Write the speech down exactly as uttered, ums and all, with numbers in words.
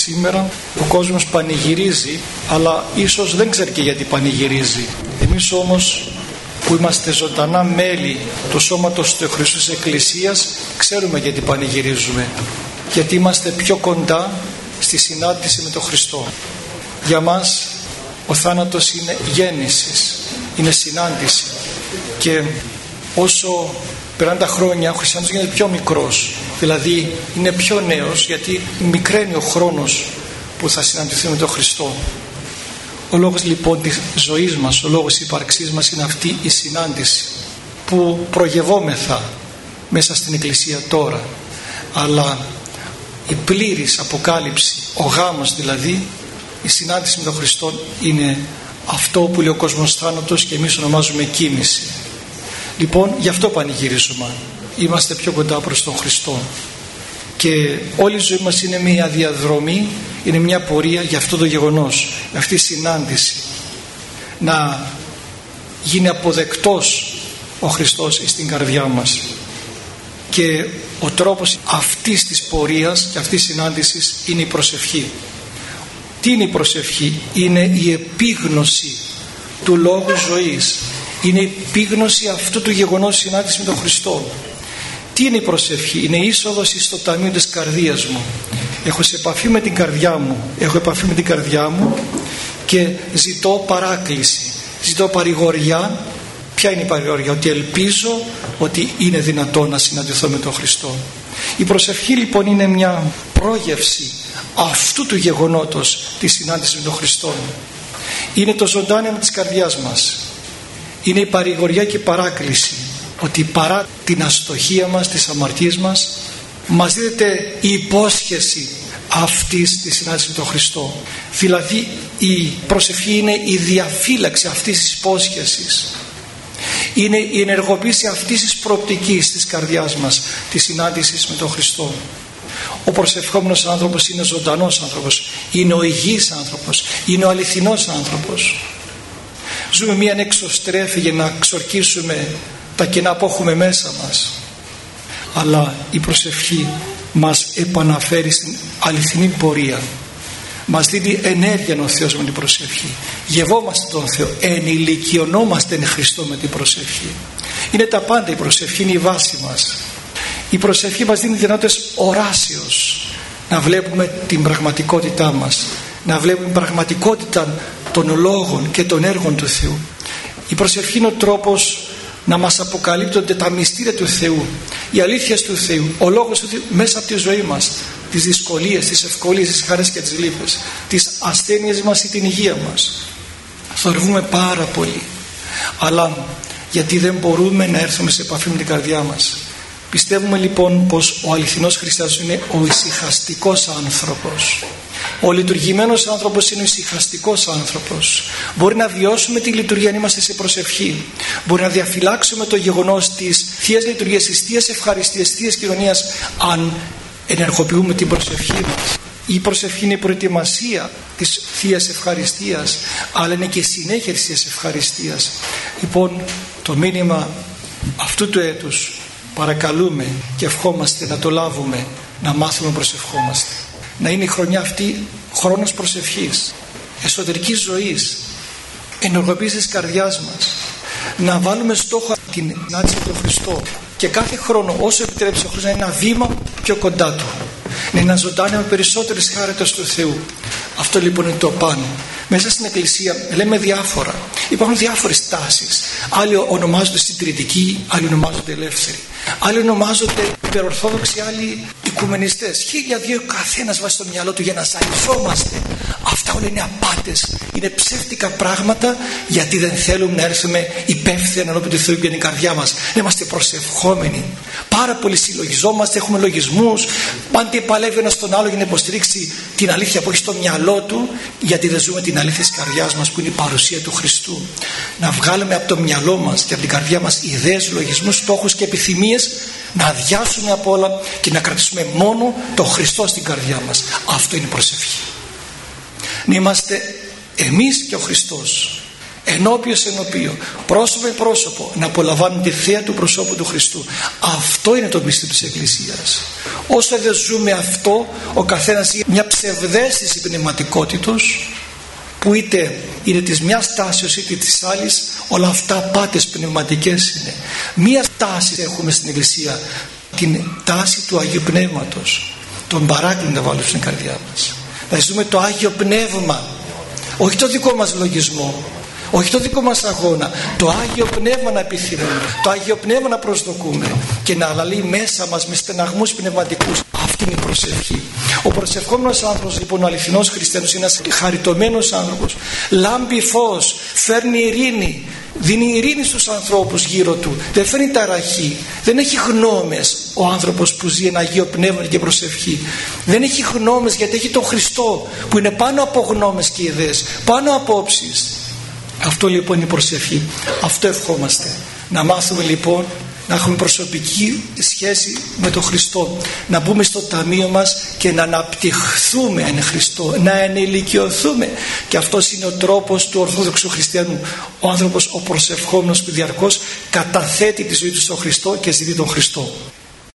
Σήμερα ο κόσμος πανηγυρίζει, αλλά ίσως δεν ξέρει και γιατί πανηγυρίζει. Εμείς όμως που είμαστε ζωντανά μέλη του σώματος του Χριστού της Εκκλησίας, ξέρουμε γιατί πανηγυρίζουμε. Γιατί είμαστε πιο κοντά στη συνάντηση με τον Χριστό. Για μας ο θάνατος είναι γέννησης, είναι συνάντηση. Και όσο περνάνε τα χρόνια, ο χριστιανός γίνεται πιο μικρός. Δηλαδή είναι πιο νέος, γιατί μικραίνει ο χρόνος που θα συναντηθεί με τον Χριστό. Ο λόγος λοιπόν της ζωής μας, ο λόγος της ύπαρξής μας είναι αυτή η συνάντηση που προγευόμεθα μέσα στην Εκκλησία τώρα. Αλλά η πλήρης αποκάλυψη, ο γάμος δηλαδή, η συνάντηση με τον Χριστό είναι αυτό που λέει ο κόσμος θάνατος και εμείς ονομάζουμε κοίμηση. Λοιπόν, γι' αυτό πανηγυρίζουμε. Είμαστε πιο κοντά προς τον Χριστό. Και όλη η ζωή μας είναι μια διαδρομή, είναι μια πορεία για αυτό το γεγονός, για αυτή η συνάντηση. Να γίνει αποδεκτός ο Χριστός στην καρδιά μας. Και ο τρόπος αυτής της πορείας και αυτής της συνάντησης είναι η προσευχή. Τι είναι η προσευχή? Είναι η επίγνωση του λόγου ζωής. Είναι η επίγνωση αυτού του γεγονός συνάντηση με τον Χριστό. Τι είναι η προσευχή? Είναι η είσοδος στο ταμείο της καρδίας μου. Έχω σε επαφή με την καρδιά μου, έχω επαφή με την καρδιά μου και ζητώ παράκληση, ζητώ παρηγοριά. Ποια είναι η παρηγοριά? Ότι ελπίζω ότι είναι δυνατόν να συναντηθώ με τον Χριστό. Η προσευχή λοιπόν είναι μια πρόγευση αυτού του γεγονότος της συνάντησης με τον Χριστό. Είναι το ζωντάνιο της καρδιάς μας. Είναι η παρηγοριά και η παράκληση ότι παρά την αστοχία μας, τις αμαρτίες μας, μας δίδεται η υπόσχεση αυτής της συνάντησης με τον Χριστό. Δηλαδή η προσευχή είναι η διαφύλαξη αυτής της υπόσχεσης. Είναι η ενεργοποίηση αυτής της προοπτικής της καρδιάς μας, της συνάντησης με τον Χριστό. Ο προσευχόμενος άνθρωπος είναι ζωντανός άνθρωπος, είναι ο υγιής άνθρωπος, είναι ο αληθινός άνθρωπος. Ζούμε μια εξωστρέφη για να ξορκίσουμε τα κενά που έχουμε μέσα μας. Αλλά η προσευχή μας επαναφέρει στην αληθινή πορεία. Μας δίνει ενέργεια ο Θεός με την προσευχή. Γευόμαστε τον Θεό, ενηλικιωνόμαστε εν Χριστώ με την προσευχή. Είναι τα πάντα η προσευχή, είναι η βάση μας. Η προσευχή μας δίνει δυνατότητες οράσεως να βλέπουμε την πραγματικότητά μας, να βλέπουμε την πραγματικότητα των λόγων και των έργων του Θεού. Η προσευχή είναι ο τρόπος να μας αποκαλύπτονται τα μυστήρια του Θεού, οι αλήθειες του Θεού, ο λόγος του Θεού μέσα από τη ζωή μας, τις δυσκολίες, τις ευκολίες, τις χαρές και τις λύπες, τις ασθένειες μας ή την υγεία μας. Θορυβούμε πάρα πολύ, αλλά γιατί δεν μπορούμε να έρθουμε σε επαφή με την καρδιά μας. Πιστεύουμε λοιπόν πως ο αληθινός χριστιανός είναι ο ησυχαστικός άνθρωπος. Ο λειτουργημένος άνθρωπος είναι ο ησυχαστικός άνθρωπος. Μπορεί να βιώσουμε τη λειτουργία αν είμαστε σε προσευχή. Μπορεί να διαφυλάξουμε το γεγονός της Θείας Λειτουργίας, της Θείας Ευχαριστίας, της Θείας Κοινωνίας, αν ενεργοποιούμε την προσευχή μας. Η προσευχή είναι η προετοιμασία της Θείας Ευχαριστίας, αλλά είναι και η συνέχεια της Θείας Ευχαριστίας. Λοιπόν, το μήνυμα αυτού του έτους παρακαλούμε και ευχόμαστε να το λάβουμε, να μάθουμε να προσευχόμαστε. Να είναι η χρονιά αυτή χρόνος προσευχής, εσωτερικής ζωής, ενεργοποίησης της καρδιάς μας. Να βάλουμε στόχο την συνάντηση με τον Χριστό και κάθε χρόνο όσο επιτρέψει ο Χριστός να είναι ένα βήμα πιο κοντά Του, να είναι ένα ζωντάνιο με περισσότερες χάριτες του Θεού. Αυτό λοιπόν είναι το πάνω. Μέσα στην Εκκλησία λέμε διάφορα. Υπάρχουν διάφορες τάσεις. Άλλοι ονομάζονται συντηρητικοί, άλλοι ονομάζονται ελεύθεροι. Άλλοι ονομάζονται υπερορθόδοξοι, άλλοι οικουμενιστές. Χίλια δύο καθένας βάζει στο μυαλό του για να σαλισόμαστε. Αυτά όλα είναι απάτες. Είναι ψεύτικα πράγματα, γιατί δεν θέλουμε να έρθουμε υπεύθυνα ενώπιον του Θεού για την καρδιά μας. Να είμαστε προσευχόμενοι. Πάρα πολύ συλλογιζόμαστε, έχουμε λογισμούς. Πάντε παλεύει ένας τον άλλο για να υποστηρίξει την αλήθεια που έχει στο μυαλό του, γιατί δεν ζούμε την αλήθεια της καρδιάς μας που είναι η παρουσία του Χριστού. Να βγάλουμε από το μυαλό μας και από την καρδιά μας ιδέες, λογισμούς, στόχους και επιθυμίες, να αδειάσουμε από όλα και να κρατήσουμε μόνο το Χριστό στην καρδιά μας. Αυτό είναι η προσευχή. Να είμαστε εμείς και ο Χριστός ενώπιος ενωπίο, πρόσωπο με πρόσωπο, να απολαμβάνουν τη θέα του προσώπου του Χριστού. Αυτό είναι το μυστήριο της Εκκλησίας. Όσο δεν ζούμε αυτό, ο καθένας έχει μια ψευδαίσθηση πνευματικότητος, που είτε είναι της μιας τάσης είτε της άλλης, όλα αυτά πάτες πνευματικές είναι. Μία τάση έχουμε στην Εκκλησία, την τάση του Αγίου Πνεύματος, τον παράκλητο να βάλουμε στην καρδιά μας. Να ζούμε το Άγιο Πνεύμα, όχι το δικό μας λογισμό, όχι το δικό μας αγώνα, το Άγιο Πνεύμα να επιθυμούμε, το Άγιο Πνεύμα να προσδοκούμε και να αλαλεί μέσα μας με στεναγμούς πνευματικούς. Αυτή είναι η προσευχή. Ο προσευχόμενος άνθρωπος, λοιπόν, ο αληθινός χριστιανός, είναι ένας χαριτωμένος άνθρωπος. Λάμπει φως, φέρνει ειρήνη, δίνει ειρήνη στους ανθρώπους γύρω του, δεν φέρνει ταραχή, δεν έχει γνώμες. Ο άνθρωπος που ζει ένα Αγίο Πνεύμα και προσευχή δεν έχει γνώμες, γιατί έχει τον Χριστό που είναι πάνω από γνώμες και ιδέες, πάνω από όψεις. Αυτό λοιπόν είναι η προσευχή. Αυτό ευχόμαστε. Να μάθουμε λοιπόν να έχουμε προσωπική σχέση με τον Χριστό, να μπούμε στο ταμείο μας και να αναπτυχθούμε εν Χριστώ, να ενηλικιωθούμε. Και αυτός είναι ο τρόπος του Ορθόδοξου Χριστιανού, ο άνθρωπος ο προσευχόμενος που διαρκώς καταθέτει τη ζωή του στον Χριστό και ζητεί τον Χριστό.